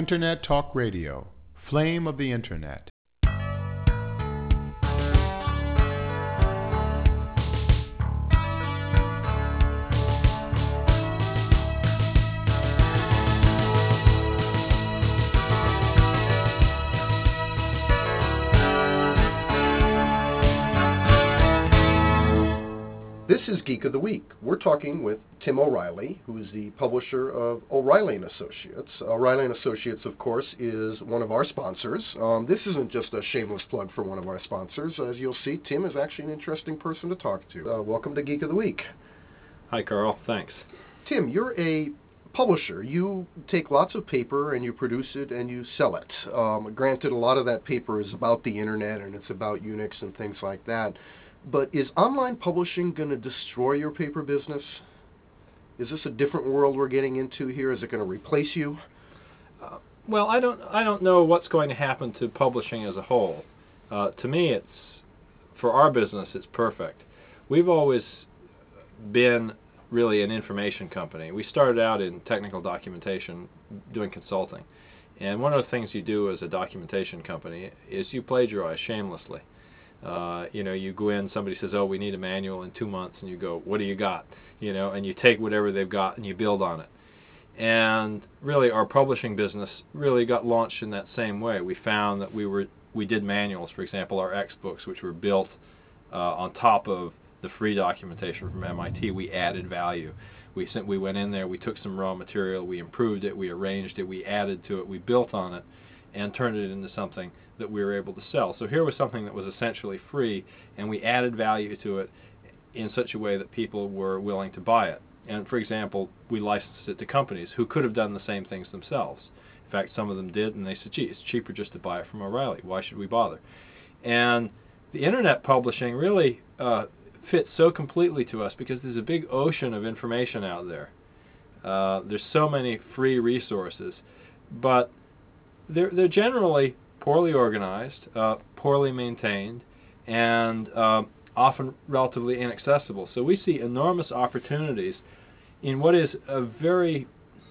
Internet Talk Radio, Flame of the Internet. This is Geek of the Week. We're talking with Tim O'Reilly, who is the publisher of O'Reilly & Associates. O'Reilly & Associates, of course, is one of our sponsors. This isn't just a shameless plug for one of our sponsors. As you'll see, Tim is actually an interesting person to talk to. Welcome to Geek of the Week. Hi, Carl. Thanks. Tim, you're a publisher. You take lots of paper and you produce it and you sell it. Granted, a lot of that paper is about the internet and it's about Unix and things like that. But is online publishing going to destroy your paper business? Is this a different world we're getting into here? Is it going to replace you? Well, I don't know what's going to happen to publishing as a whole. To me, for our business, it's perfect. We've always been really an information company. We started out in technical documentation, doing consulting. And one of the things you do as a documentation company is you plagiarize shamelessly. You go in, somebody says, oh, we need a manual in 2 months, and you go, what do you got? And you take whatever they've got and you build on it. And really our publishing business really got launched in that same way. We found that we did manuals, for example, our X books, which were built on top of the free documentation from MIT. We added value. We went in there, we took some raw material, we improved it, we arranged it, we added to it, we built on it, and turned it into something that we were able to sell. So here was something that was essentially free, and we added value to it in such a way that people were willing to buy it. And for example, we licensed it to companies who could have done the same things themselves. In fact, some of them did, and they said, gee, it's cheaper just to buy it from O'Reilly. Why should we bother? And the internet publishing really fits so completely to us because there's a big ocean of information out there. There's so many free resources, but they're generally poorly organized, poorly maintained, and often relatively inaccessible. So we see enormous opportunities in what is a very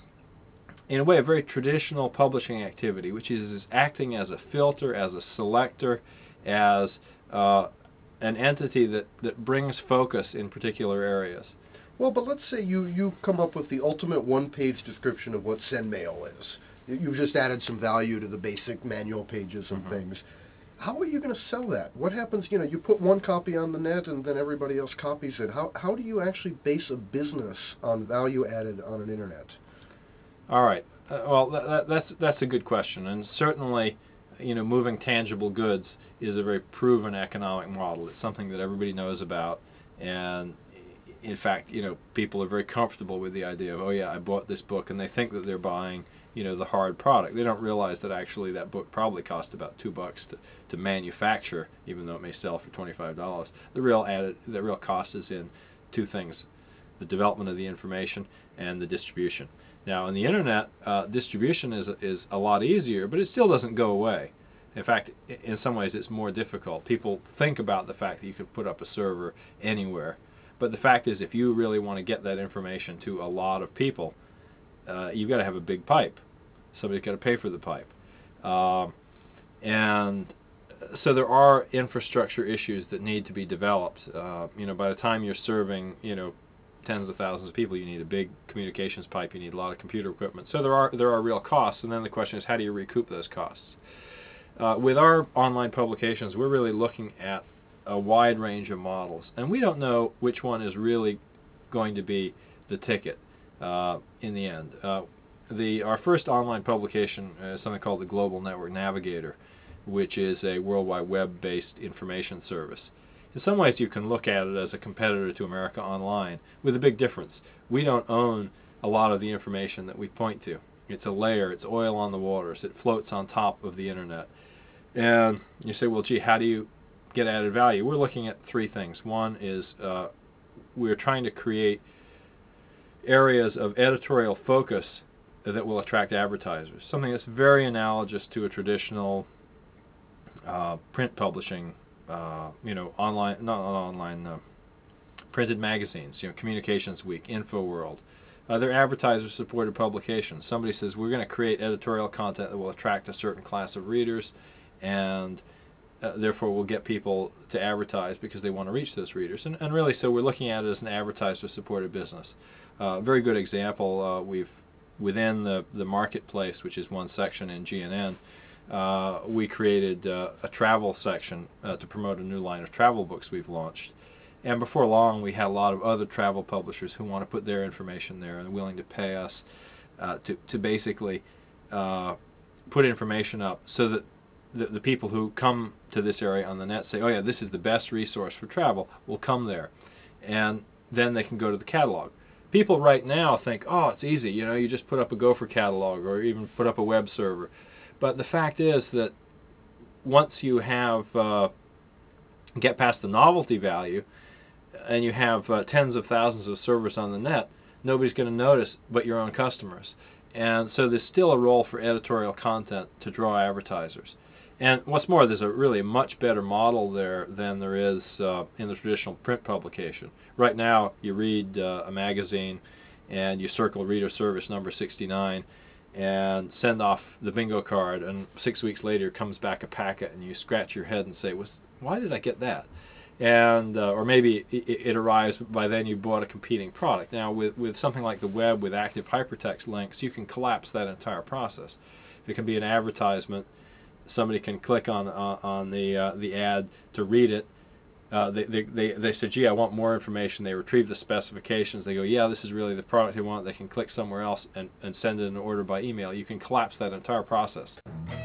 traditional publishing activity, which is acting as a filter, as a selector, as an entity that brings focus in particular areas. Well, but let's say you come up with the ultimate one-page description of what SendMail is. You've just added some value to the basic manual pages and things. How are you going to sell that? What happens, you put one copy on the net and then everybody else copies it. How do you actually base a business on value added on an internet? All right. Well, that's a good question. And certainly, moving tangible goods is a very proven economic model. It's something that everybody knows about. And in fact, people are very comfortable with the idea of, oh yeah, I bought this book, and they think that they're buying the hard product. They don't realize that actually that book probably cost about $2 to manufacture, even though it may sell for $25. The real cost is in two things: the development of the information and the distribution. Now, on the internet, distribution is a lot easier, but it still doesn't go away. In fact, in some ways, it's more difficult. People think about the fact that you could put up a server anywhere, but the fact is, if you really want to get that information to a lot of people, you've got to have a big pipe. Somebody's got to pay for the pipe. And so there are infrastructure issues that need to be developed. By the time you're serving, tens of thousands of people, you need a big communications pipe, you need a lot of computer equipment. So there are real costs, and then the question is, how do you recoup those costs? With our online publications, we're really looking at a wide range of models, and we don't know which one is really going to be the ticket in the end. Our first online publication is something called the Global Network Navigator, which is a World Wide Web-based information service. In some ways, you can look at it as a competitor to America Online, with a big difference. We don't own a lot of the information that we point to. It's a layer, it's oil on the waters, it floats on top of the internet. And you say, well, gee, how do you get added value? We're looking at three things. One is we're trying to create areas of editorial focus that will attract advertisers, something that's very analogous to a traditional print publishing, printed magazines, Communications Week, InfoWorld, They're advertiser-supported publications. Somebody says, we're going to create editorial content that will attract a certain class of readers, and therefore we'll get people to advertise because they want to reach those readers. And really, so we're looking at it as an advertiser-supported business. Very good example, within the marketplace, which is one section in GNN, we created a travel section to promote a new line of travel books we've launched. And before long, we had a lot of other travel publishers who want to put their information there and are willing to pay us to basically put information up so that the people who come to this area on the net say, oh yeah, this is the best resource for travel, will come there. And then they can go to the catalog. People right now think, oh, it's easy, you just put up a Gopher catalog or even put up a web server. But the fact is that once you have get past the novelty value and you have tens of thousands of servers on the net, nobody's going to notice but your own customers. And so there's still a role for editorial content to draw advertisers. And what's more, there's a really much better model there than there is in the traditional print publication. Right now, you read a magazine and you circle reader service number 69 and send off the bingo card, and 6 weeks later comes back a packet and you scratch your head and say, why did I get that? And or maybe it arrives, but by then you bought a competing product. Now with something like the web with active hypertext links, you can collapse that entire process. It can be an advertisement. Somebody can click on the ad to read it. They say, gee, I want more information. They retrieve the specifications. They go, yeah, this is really the product I want. They can click somewhere else and send in an order by email. You can collapse that entire process.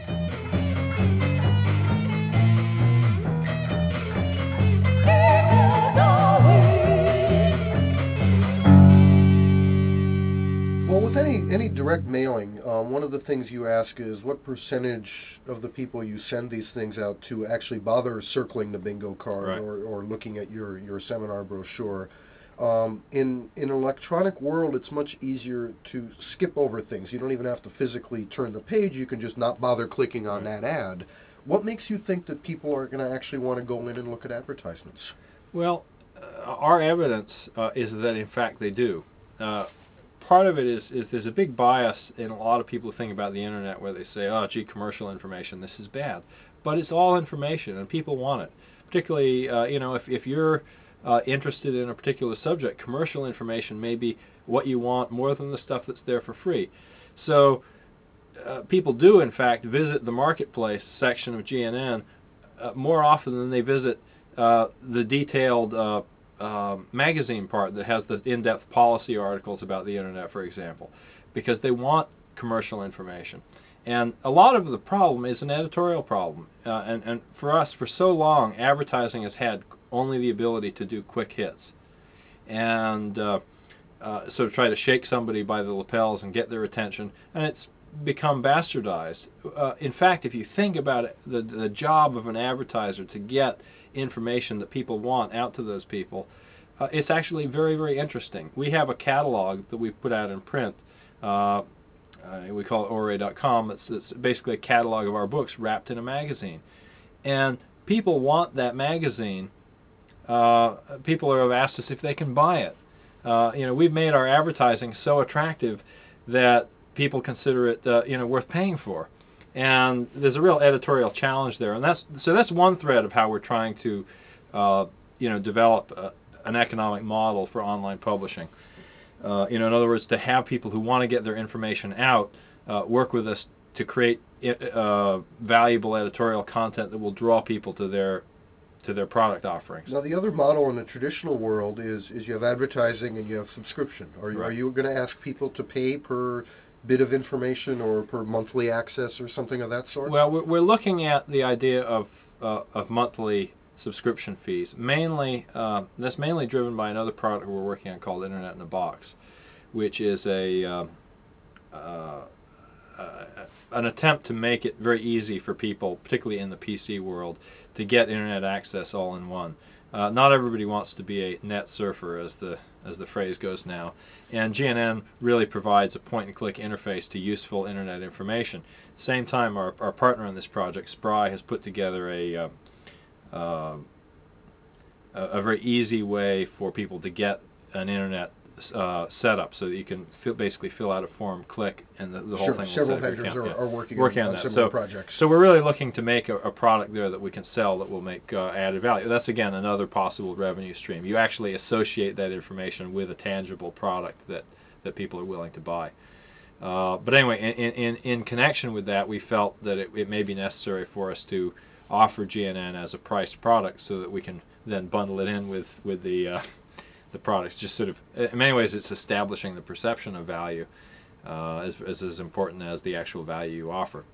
Well, with any direct mailing, one of the things you ask is what percentage of the people you send these things out to actually bother circling the bingo card, right, or looking at your seminar brochure. In an electronic world, it's much easier to skip over things. You don't even have to physically turn the page. You can just not bother clicking on that ad. What makes you think that people are going to actually want to go in and look at advertisements? Well, our evidence is that, in fact, they do. Part of it is there's a big bias in a lot of people who think about the internet where they say, oh, gee, commercial information, this is bad. But it's all information, and people want it. Particularly, if you're interested in a particular subject, commercial information may be what you want more than the stuff that's there for free. So people do, in fact, visit the marketplace section of GNN more often than they visit the detailed magazine part that has the in-depth policy articles about the internet, for example, because they want commercial information. And a lot of the problem is an editorial problem. And for us, for so long, advertising has had only the ability to do quick hits. And sort of try to shake somebody by the lapels and get their attention. And it's become bastardized. In fact, if you think about it, the job of an advertiser to get information that people want out to those people, it's actually very, very interesting. We have a catalog that we put out in print. We call it ore.com. It's basically a catalog of our books wrapped in a magazine. And people want that magazine. People have asked us if they can buy it. We've made our advertising so attractive that people consider it worth paying for. And there's a real editorial challenge there. And that's one thread of how we're trying to develop an economic model for online publishing. In other words, to have people who want to get their information out work with us to create valuable editorial content that will draw people to their product offerings. Now, the other model in the traditional world is you have advertising and you have subscription. Are you going to ask people to pay per bit of information or per monthly access or something of that sort? Well, we're looking at the idea of monthly subscription fees. That's mainly driven by another product we're working on called Internet in a Box, which is an attempt to make it very easy for people, particularly in the PC world, to get internet access all in one. Not everybody wants to be a net surfer, as the phrase goes now, and GNN really provides a point-and-click interface to useful internet information. At the same time, our partner in this project, Spry, has put together a very easy way for people to get an internet setup so that you can basically fill out a form, click, and the whole Sure, thing will several set up your vendors account. are working on that. similar So, projects. so we're really looking to make a product there that we can sell that will make added value. That's, again, another possible revenue stream. You actually associate that information with a tangible product that people are willing to buy. But anyway, in connection with that, we felt that it may be necessary for us to offer GNN as a priced product so that we can then bundle it in with the products. Just sort of, in many ways, it's establishing the perception of value as important as the actual value you offer.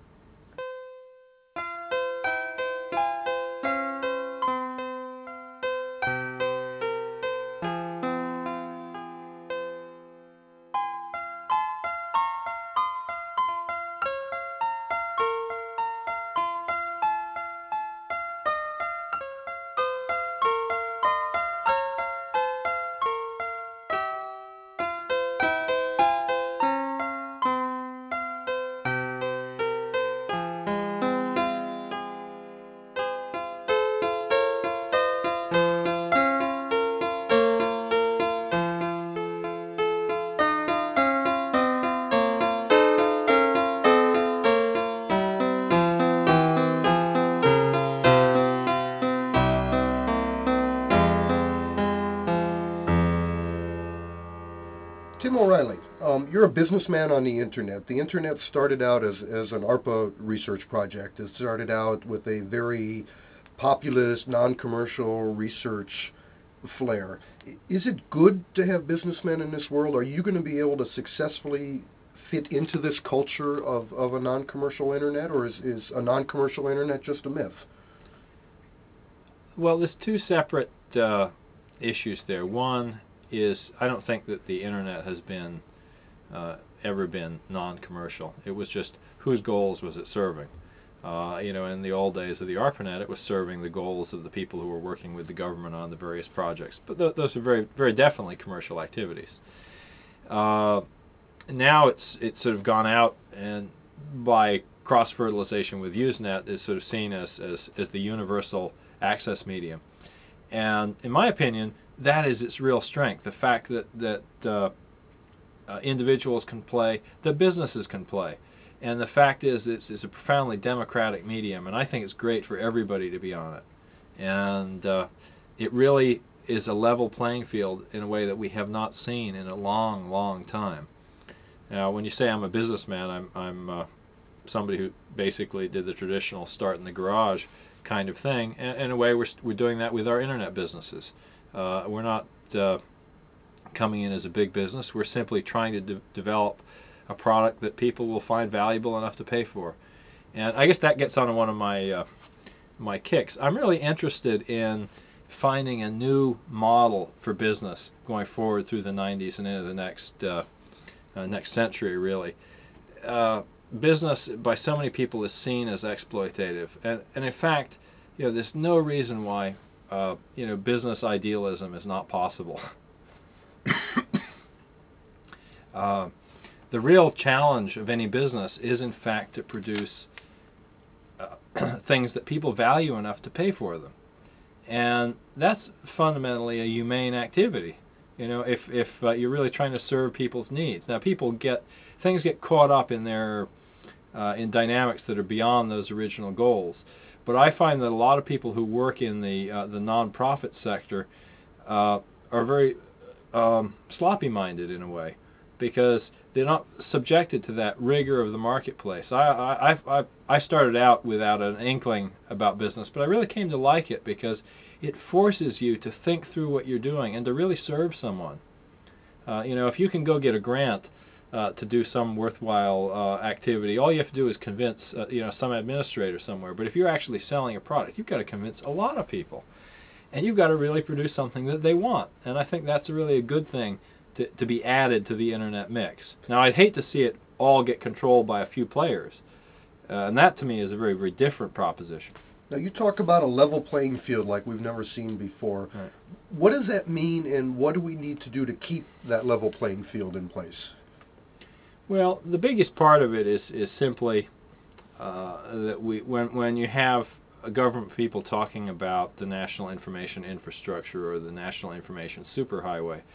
Tim O'Reilly, you're a businessman on the internet. The internet started out as an ARPA research project. It started out with a very populist, non-commercial research flair. Is it good to have businessmen in this world? Are you going to be able to successfully fit into this culture of a non-commercial internet, or is a non-commercial internet just a myth? Well, there's two separate issues there. One is, I don't think that the internet has been ever been non-commercial. It was just whose goals was it serving? In the old days of the ARPANET, it was serving the goals of the people who were working with the government on the various projects. But those are very, very definitely commercial activities. Now it's sort of gone out, and by cross-fertilization with Usenet is sort of seen as the universal access medium. And in my opinion, that is its real strength, the fact that individuals can play, that businesses can play. And the fact is, it's a profoundly democratic medium, and I think it's great for everybody to be on it. And it really is a level playing field in a way that we have not seen in a long, long time. Now, when you say I'm a businessman, I'm somebody who basically did the traditional start in the garage kind of thing. And in a way, we're doing that with our internet businesses. We're not coming in as a big business. We're simply trying to develop a product that people will find valuable enough to pay for. And I guess that gets onto one of my kicks. I'm really interested in finding a new model for business going forward through the 90s and into the next century, really. Business by so many people is seen as exploitative, and in fact, there's no reason why business idealism is not possible. The real challenge of any business is, in fact, to produce things that people value enough to pay for them, and that's fundamentally a humane activity. If you're really trying to serve people's needs. Now, things get caught up in their in dynamics that are beyond those original goals. But I find that a lot of people who work in the nonprofit sector are very sloppy-minded in a way, because they're not subjected to that rigor of the marketplace. I started out without an inkling about business, but I really came to like it because it forces you to think through what you're doing and to really serve someone. If you can go get a grant to do some worthwhile activity, all you have to do is convince some administrator somewhere. But if you're actually selling a product, you've got to convince a lot of people, and you've got to really produce something that they want. And I think that's really a good thing to be added to the internet mix. Now, I'd hate to see it all get controlled by a few players, and that to me is a very, very different proposition. Now, you talk about a level playing field like we've never seen before. Right. What does that mean, and what do we need to do to keep that level playing field in place? Well, the biggest part of it is simply that when you have government people talking about the National Information Infrastructure or the National Information Superhighway,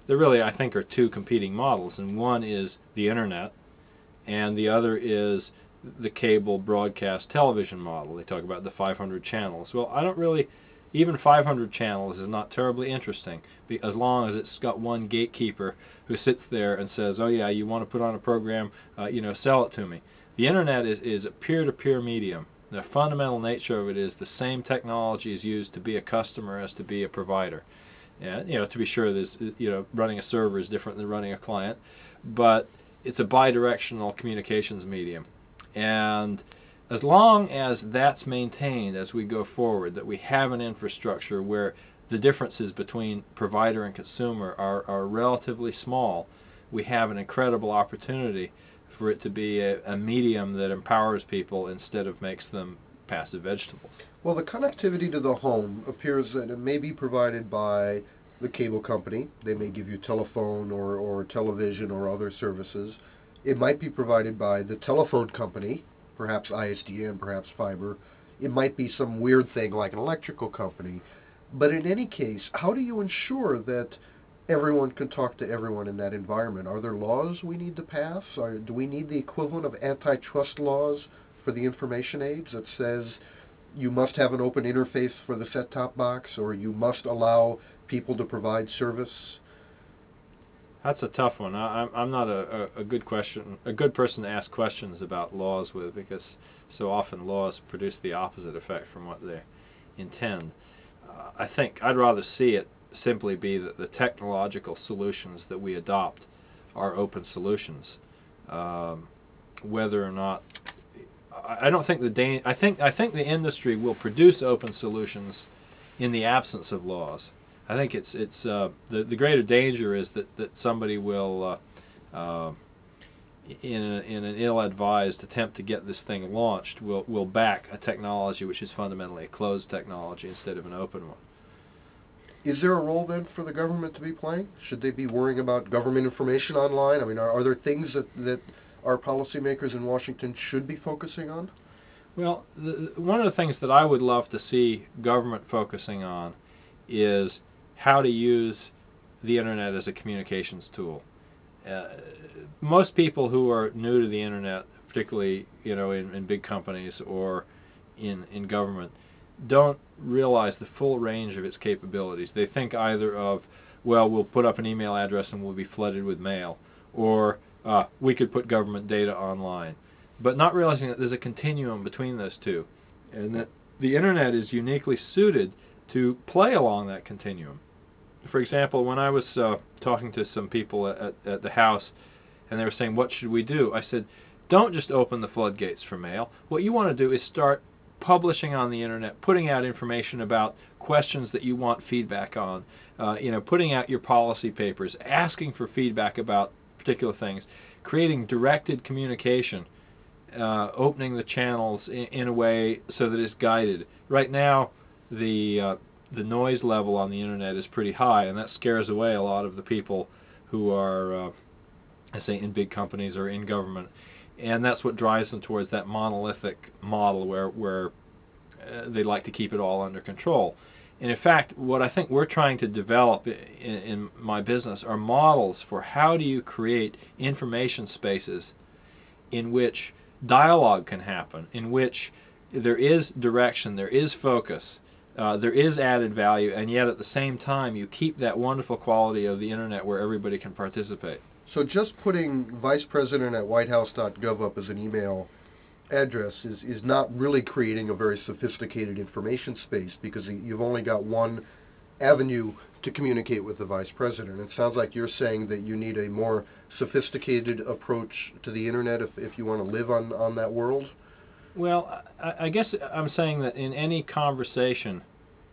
there really, I think, are two competing models, and one is the internet, and the other is the cable broadcast television model. They talk about the 500 channels. Well, I don't really, even 500 channels is not terribly interesting, as long as it's got one gatekeeper who sits there and says, oh yeah, you want to put on a program, sell it to me. The internet is a peer-to-peer medium. The fundamental nature of it is the same technology is used to be a customer as to be a provider. And, to be sure, there's, running a server is different than running a client, but it's a bidirectional communications medium. And as long as that's maintained as we go forward, that we have an infrastructure where the differences between provider and consumer are relatively small, we have an incredible opportunity for it to be a medium that empowers people instead of makes them passive vegetables. Well, the connectivity to the home appears that it may be provided by the cable company. They may give you telephone or television or other services. It might be provided by the telephone company, perhaps ISDN, perhaps fiber. It might be some weird thing like an electrical company. But in any case, how do you ensure that everyone can talk to everyone in that environment? Are there laws we need to pass? Do we need the equivalent of antitrust laws for the information age that says you must have an open interface for the set-top box, or you must allow people to provide service? That's a tough one. I'm not a good person to ask questions about laws with, because so often laws produce the opposite effect from what they intend. I think I'd rather see it simply be that the technological solutions that we adopt are open solutions. Whether or not, I don't think I think the industry will produce open solutions in the absence of laws. I think it's the greater danger is that somebody will in an ill-advised attempt to get this thing launched will back a technology which is fundamentally a closed technology instead of an open one. Is there a role then for the government to be playing? Should they be worrying about government information online? I mean, are there things that our policymakers in Washington should be focusing on? Well, one of the things that I would love to see government focusing on is how to use the internet as a communications tool. Most people who are new to the internet, particularly in big companies or in government, don't realize the full range of its capabilities. They think either of, well, we'll put up an email address and we'll be flooded with mail, or we could put government data online, but not realizing that there's a continuum between those two, and that the internet is uniquely suited to play along that continuum. For example, when I was talking to some people at the house, and they were saying, what should we do? I said, don't just open the floodgates for mail. What you want to do is start publishing on the internet, putting out information about questions that you want feedback on, putting out your policy papers, asking for feedback about particular things, creating directed communication, opening the channels in a way so that it's guided. Right now, the noise level on the internet is pretty high, and that scares away a lot of the people who are, I say, in big companies or in government, and that's what drives them towards that monolithic model where they like to keep it all under control. And in fact, what I think we're trying to develop in my business are models for how do you create information spaces in which dialogue can happen, in which there is direction, there is focus, there is added value, and yet at the same time you keep that wonderful quality of the internet where everybody can participate. So just putting vicepresident@whitehouse.gov up as an email address is not really creating a very sophisticated information space, because you've only got one avenue to communicate with the vice president. It sounds like you're saying that you need a more sophisticated approach to the internet if you want to live on that world. Well, I guess I'm saying that in any conversation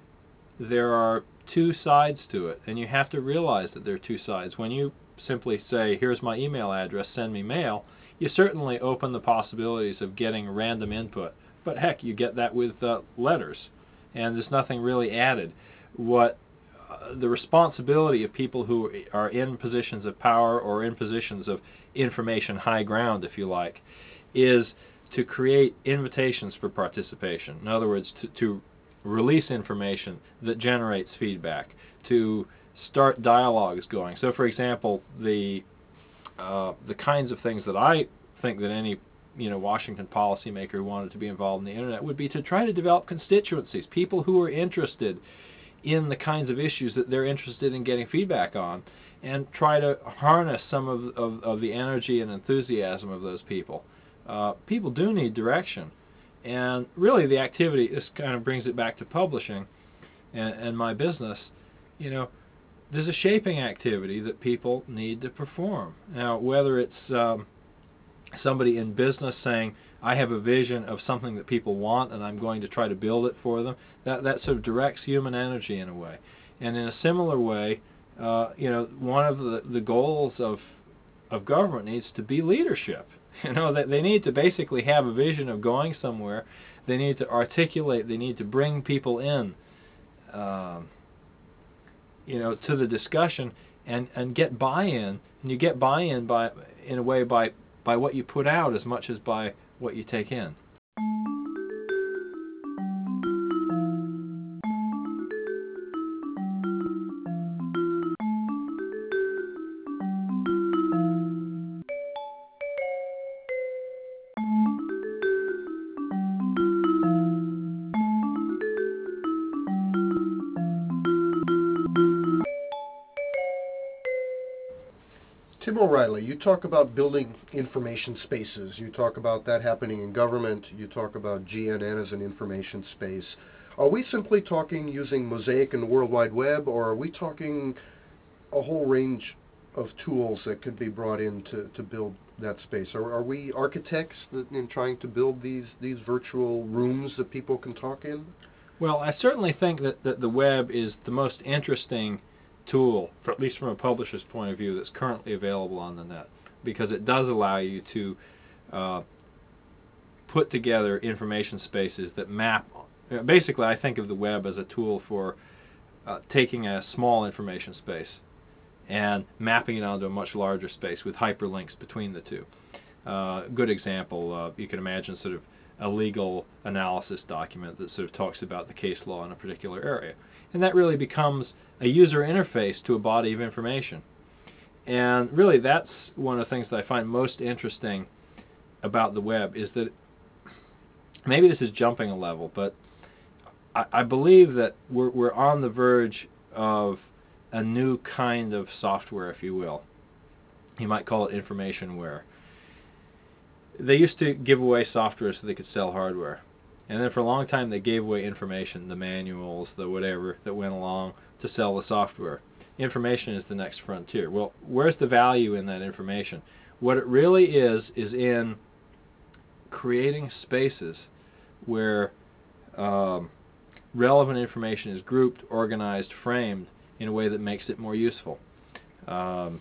there are two sides to it, and you have to realize that there are two sides. When you simply say, here's my email address, send me mail, you certainly open the possibilities of getting random input. But heck, you get that with letters, and there's nothing really added. What the responsibility of people who are in positions of power or in positions of information high ground, if you like, is to create invitations for participation. In other words, to release information that generates feedback, to start dialogues going. So, for example, the kinds of things that I think that any Washington policymaker who wanted to be involved in the internet would be to try to develop constituencies, people who are interested in the kinds of issues that they're interested in getting feedback on, and try to harness some of the energy and enthusiasm of those people. People do need direction, and really the activity, this kind of brings it back to publishing and my business. There's a shaping activity that people need to perform. Now, whether it's somebody in business saying, I have a vision of something that people want and I'm going to try to build it for them, that sort of directs human energy in a way. And in a similar way, one of the goals of government needs to be leadership. That they need to basically have a vision of going somewhere. They need to articulate, they need to bring people in, to the discussion and get buy-in. And you get buy-in in a way by what you put out as much as by what you take in. Tim O'Reilly, you talk about building information spaces. You talk about that happening in government. You talk about GNN as an information space. Are we simply talking using Mosaic and the World Wide Web, or are we talking a whole range of tools that could be brought in to build that space? Are we architects in trying to build these virtual rooms that people can talk in? Well, I certainly think that the web is the most interesting tool, at least from a publisher's point of view, that's currently available on the net, because it does allow you to put together information spaces that map. Basically, I think of the web as a tool for taking a small information space and mapping it onto a much larger space with hyperlinks between the two. Good example, you can imagine sort of a legal analysis document that sort of talks about the case law in a particular area. And that really becomes a user interface to a body of information. And really that's one of the things that I find most interesting about the web, is that maybe this is jumping a level, but I believe that we're on the verge of a new kind of software, if you will. You might call it informationware. They used to give away software so they could sell hardware. And then for a long time they gave away information, the manuals, the whatever that went along to sell the software. Information is the next frontier. Well, where's the value in that information? What it really is in creating spaces where relevant information is grouped, organized, framed in a way that makes it more useful. And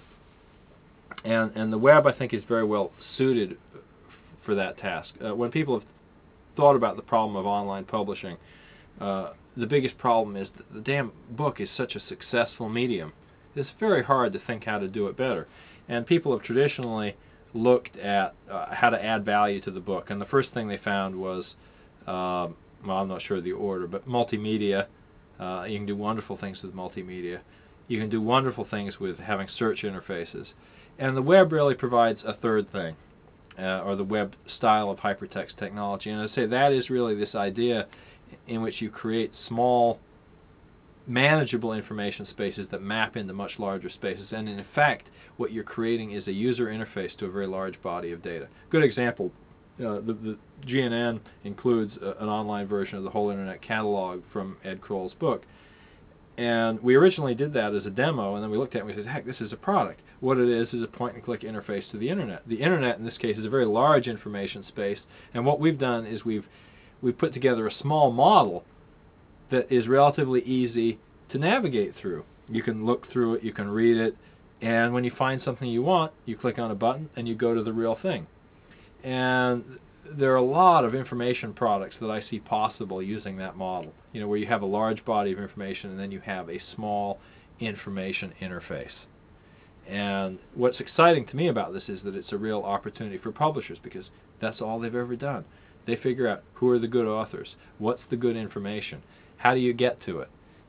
the web, I think, is very well suited for that task. When people have thought about the problem of online publishing, the biggest problem is that the damn book is such a successful medium. It's very hard to think how to do it better. And people have traditionally looked at how to add value to the book. And the first thing they found was, well, I'm not sure of the order, but multimedia. You can do wonderful things with multimedia. You can do wonderful things with having search interfaces. And the web really provides a third thing, or the web style of hypertext technology. And I say that is really this idea in which you create small, manageable information spaces that map into much larger spaces. And in effect, what you're creating is a user interface to a very large body of data. Good example, the GNN includes an online version of the whole Internet catalog from Ed Kroll's book. And we originally did that as a demo, and then we looked at it and we said, heck, this is a product. What it is a point-and-click interface to the Internet. The Internet, in this case, is a very large information space, and what we've done is we've put together a small model that is relatively easy to navigate through. You can look through it, you can read it, and when you find something you want, you click on a button and you go to the real thing. And there are a lot of information products that I see possible using that model, where you have a large body of information and then you have a small information interface. And what's exciting to me about this is that it's a real opportunity for publishers, because that's all they've ever done. They figure out who are the good authors, what's the good information, how do you get to it,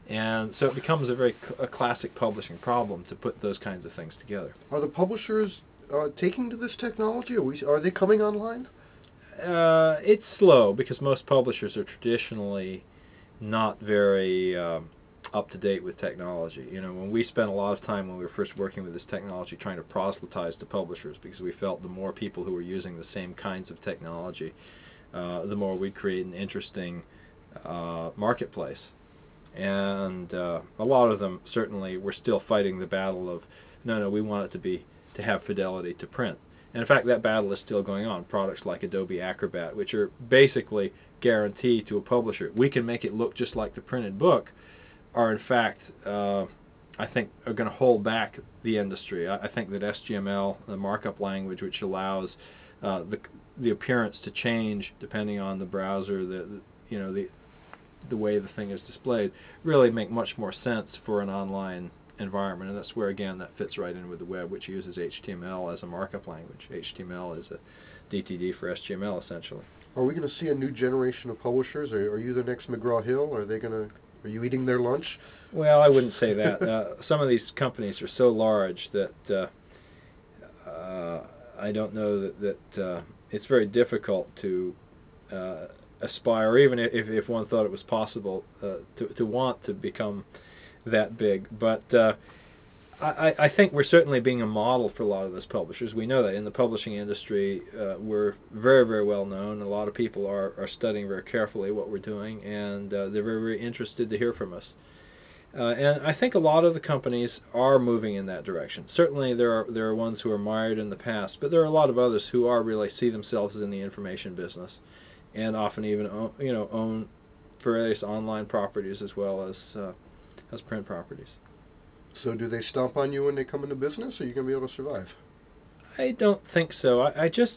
And so it becomes a classic publishing problem to put those kinds of things together. Are the publishers taking to this technology? Are they coming online? It's slow because most publishers are traditionally not very up to date with technology. When we spent a lot of time when we were first working with this technology trying to proselytize to publishers, because we felt the more people who were using the same kinds of technology, the more we'd create an interesting marketplace. And a lot of them certainly were still fighting the battle of, no, we want it to have fidelity to print. And in fact, that battle is still going on. Products like Adobe Acrobat, which are basically guaranteed to a publisher, we can make it look just like the printed book, are in fact, I think, are going to hold back the industry. I think that SGML, the markup language, which allows the appearance to change depending on the browser, the way the thing is displayed, really make much more sense for an online environment. And that's where, again, that fits right in with the web, which uses HTML as a markup language. HTML is a DTD for SGML, essentially. Are we going to see a new generation of publishers? Are you the next McGraw-Hill? Are you eating their lunch? Well, I wouldn't say that. Some of these companies are so large that I don't know that it's very difficult to aspire, or even if one thought it was possible, to want to become that big. But I think we're certainly being a model for a lot of those publishers. We know that in the publishing industry, we're very, very well known. A lot of people are studying very carefully what we're doing, and they're very, very interested to hear from us. And I think a lot of the companies are moving in that direction. Certainly there are ones who are mired in the past, but there are a lot of others who really see themselves in the information business, and often even own various online properties as well as print properties. So do they stomp on you when they come into business, or are you going to be able to survive? I don't think so.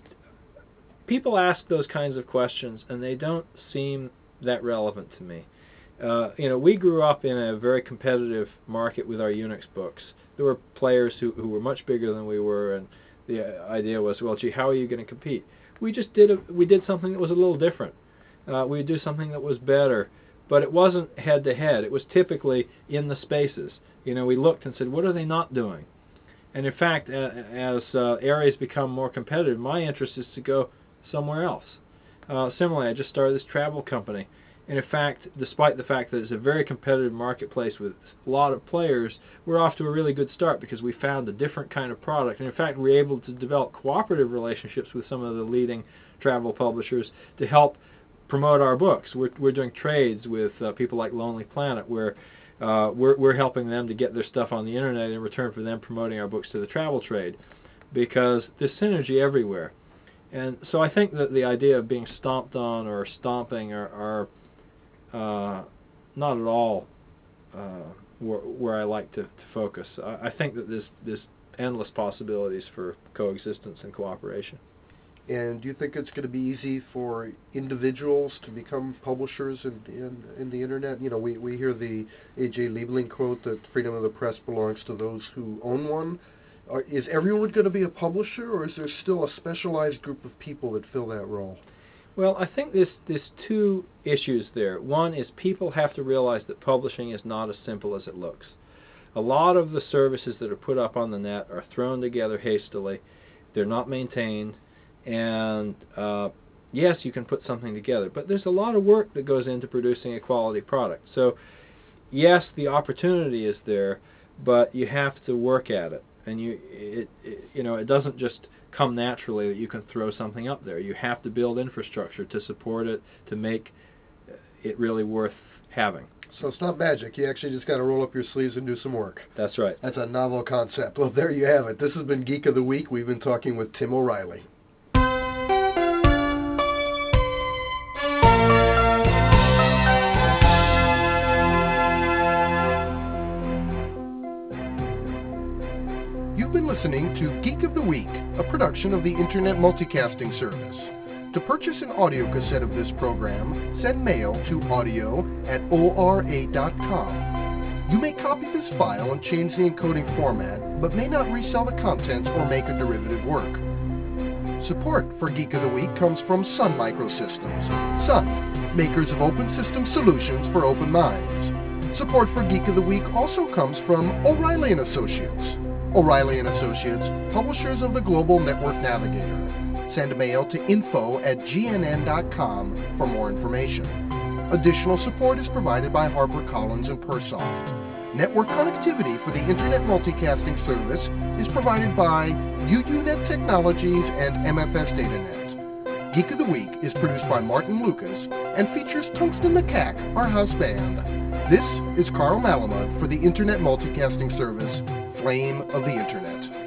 People ask those kinds of questions, and they don't seem that relevant to me. We grew up in a very competitive market with our Unix books. There were players who were much bigger than we were, and the idea was, well, gee, how are you going to compete? We did something that was a little different. We would do something that was better, but it wasn't head-to-head. It was typically in the spaces. We looked and said, what are they not doing? And in fact, as areas become more competitive, my interest is to go somewhere else. Similarly, I just started this travel company. And in fact, despite the fact that it's a very competitive marketplace with a lot of players, we're off to a really good start because we found a different kind of product. And in fact, we're able to develop cooperative relationships with some of the leading travel publishers to help promote our books. We're doing trades with people like Lonely Planet, where we're helping them to get their stuff on the internet in return for them promoting our books to the travel trade, because there's synergy everywhere. And so I think that the idea of being stomped on or stomping are not at all where I like to focus. I think that there's endless possibilities for coexistence and cooperation. And do you think it's going to be easy for individuals to become publishers in the internet? We hear the A.J. Liebling quote that freedom of the press belongs to those who own one. Is everyone going to be a publisher, or is there still a specialized group of people that fill that role? Well, I think there's two issues there. One is people have to realize that publishing is not as simple as it looks. A lot of the services that are put up on the net are thrown together hastily. They're not maintained. And yes, you can put something together, but there's a lot of work that goes into producing a quality product. So yes, the opportunity is there, but you have to work at it. And it doesn't just come naturally that you can throw something up there. You have to build infrastructure to support it, to make it really worth having. So it's not magic. You actually just got to roll up your sleeves and do some work. That's right. That's a novel concept. Well, there you have it. This has been Geek of the Week. We've been talking with Tim O'Reilly. You've been listening to Geek of the Week, a production of the Internet Multicasting Service. To purchase an audio cassette of this program, send mail to audio@ora.com. You may copy this file and change the encoding format, but may not resell the contents or make a derivative work. Support for Geek of the Week comes from Sun Microsystems. Sun, makers of open system solutions for open minds. Support for Geek of the Week also comes from O'Reilly & Associates. O'Reilly & Associates, publishers of the Global Network Navigator. Send mail to info@gnn.com for more information. Additional support is provided by HarperCollins and Persoft. Network connectivity for the Internet Multicasting Service is provided by UUNet Technologies and MFS DataNet. Geek of the Week is produced by Martin Lucas and features Tungsten Macaque, our house band. This is Carl Malamud for the Internet Multicasting Service, Flame of the Internet.